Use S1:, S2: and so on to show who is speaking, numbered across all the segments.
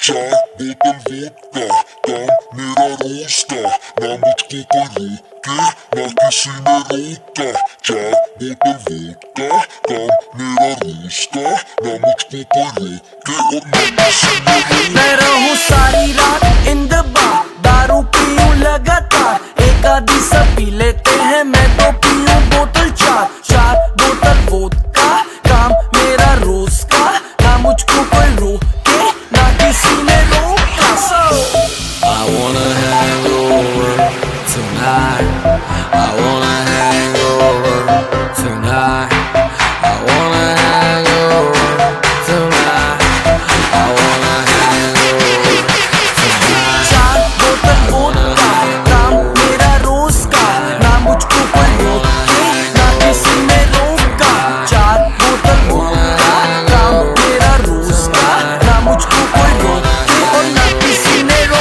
S1: चार बोतल वोडका, काम मेरा रोज का, ना मुझको कोई रोके ना किसी ने रोका। चार बोतल वोडका, काम मेरा रोज का, ना मुझको कोई रोके और ना किसी ने रोका।
S2: मैं रहूं सारी रात इन द बार, दारू पीऊं लगातार, एक आधी सब पी लेते हैं, मैं तो पीऊं बोतल चार। चार बोतल वोडका, काम मेरा रोज का, ना मुझको कोई रोके ना किसी ने रोका।
S3: I wanna hang over tonight. I wanna hang over tonight. I wanna hang over tonight. I wanna hang over tonight.
S2: चार बोतल वोडका, काम मेरा रोज का, ना मुझको कोई रोके ना किसी ने रोका। चार बोतल वोडका, काम मेरा रोज का, ना मुझको कोई रोके और ना किसी ने रोका।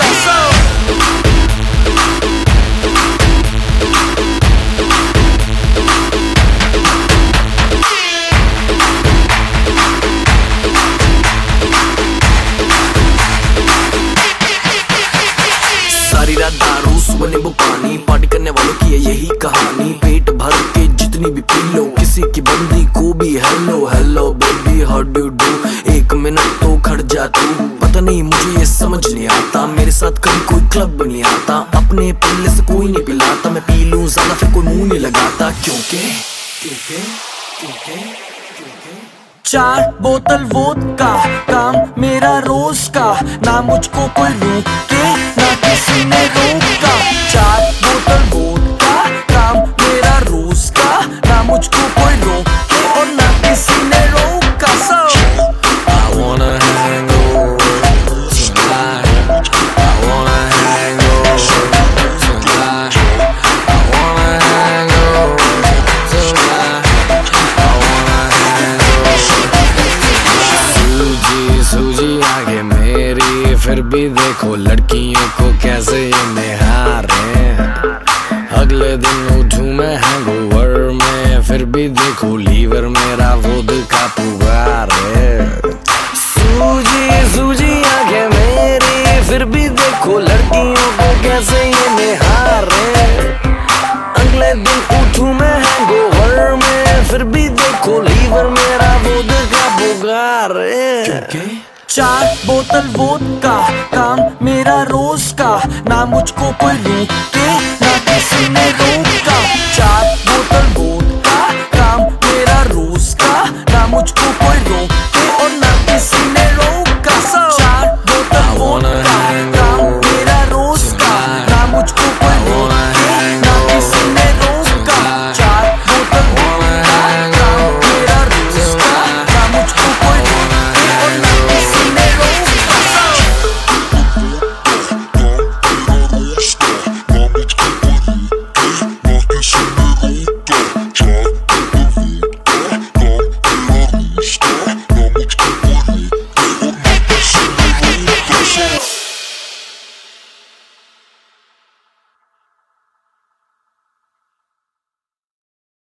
S2: सारी रात दारू सुबह नींबू पानी, पार्टी करने वालों की है यही कहानी। पेट भर के जितनी भी पी लो, किसी की बंदी को भी hello hello baby how do do. एक मिनट तो खड़ जा तू, पता नहीं मुझे ये समझ नहीं आता, मेरे साथ कभी कोई क्लब नहीं आता, अपने पल्ले से कोई नहीं पिलाता, मैं पी लूं ज्यादा फिर कोई मुंह नहीं लगाता। क्योंकि क्योंकि क्योंकि चार बोतल वोडका, काम मेरा रोज का, ना मुझको कोई रोके ना किसी ने रोका। चार बोतल वोडका, काम मेरा रोज का, ना मुझको कोई रोके और ना किसी ने रोका।
S3: I wanna hang over tonight. I wanna hang over tonight. I wanna hang over tonight. I wanna hang over. सूजी सूजी आगे मेरी, फिर भी देखो लड़कियों को कैसे ये निहारे। अगले दिन उठूं मैं हैंगओवर में, फिर भी देखो लीवर मेरा वोडका पुकार है। सूजी सूजी आंखें मेरी, फिर भी देखो लड़कियों को कैसे ये निहारे। अगले दिन उठूं मैं हैंगओवर में, फिर भी देखो लीवर मेरा वोडका पुकार है।
S2: चार बोतल वोडका, काम मेरा रोज का, ना मुझको कोई रोके ना किसी ने रोका। चार